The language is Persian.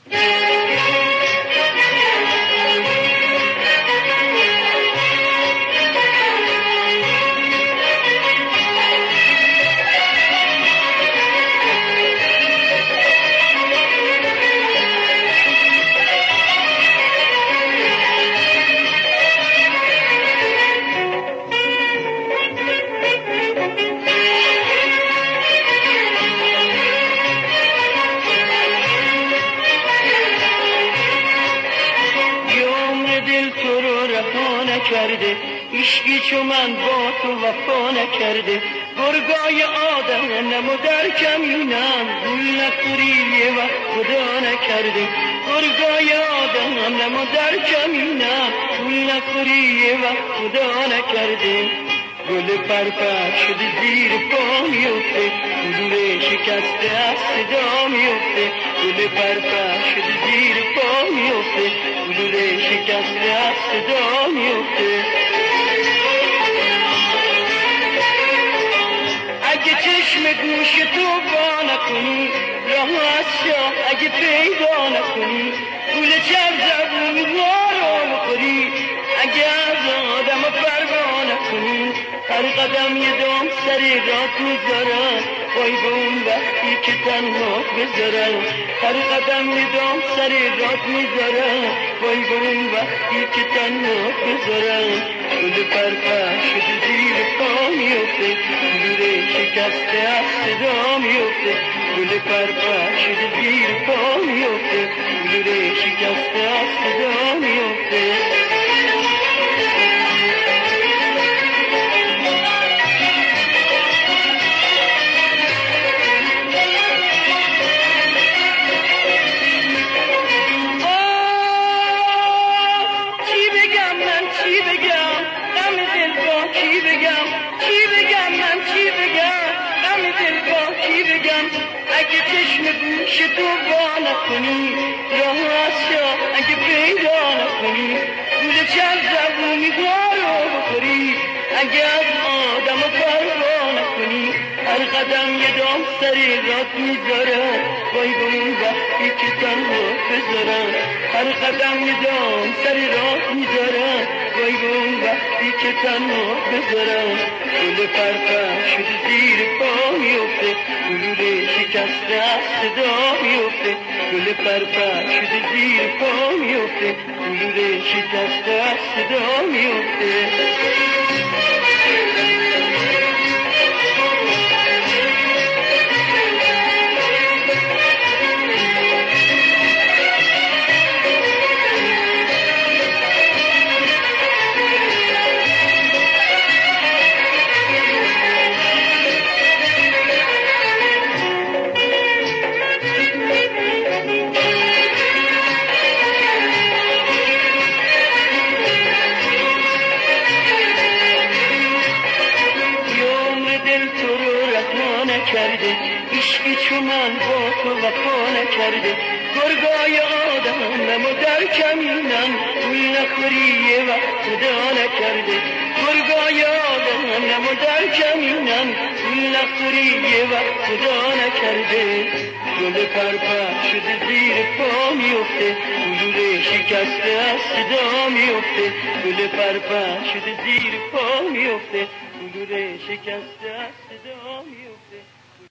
کرده عشقی چو من با تو وفا نکرده گرگای آدمم و در کمینم گول نخوری یه وقت خدا نکرده گرگای آدمم و در کمینم گول نخوری یه وقت خدا نکرده گل پرپر شده زیر پا میفته گلوله شکسته از صدا میفته گل پرپر شده زیر پا میفته گلوله شکسته از صدا میفته اگه چشم گوش تو با نکنی راه از شاه اگه پیدا نکنی گل چر زبون رو بخوری اگه از آدم پروا نکنی هر قدم یه دام سری رات میذارم وای به اون وقتی که تنها بذارم هر قدم یه دام سری رات میذارم وای به اون وقتی که تنها بذارم گل پرپر شده زیر پا میفته گلوله شکسته از صدا میفته گل پرپر شده زیر پا میفته گلوله شکسته از صدا میفته اگه چشم گوش تو با نکنی راه از شاه اگه پیدا نکنی گول چند زبونی رو بخوری اگه از آدم پروا نکنی هر قدم یه دام سری رات میذارم وای به اون وقتی که تنها بذارم هر قدم یه دام سری رات میذارم وای به اون وقتی که تنها بذارم گل پرپر شده زیر پا میفته گلوله شکسته از صدا میفته گل پرپر شده زیر پا میفته گلوله شکسته از صدا میفته کرده عشقی چو من با تو وفا نکرده گرگای آدمم و در کمینم گول نخوری یه وقت خدا نکرده گرگای آدمم و در کمینم گول نخوری یه وقت خدا نکرده گل پرپر شده زیر پا میفته گلوله شکسته از صدا میفته گل پرپر شده زیر پا میفته گلوله شکسته از صدا میفته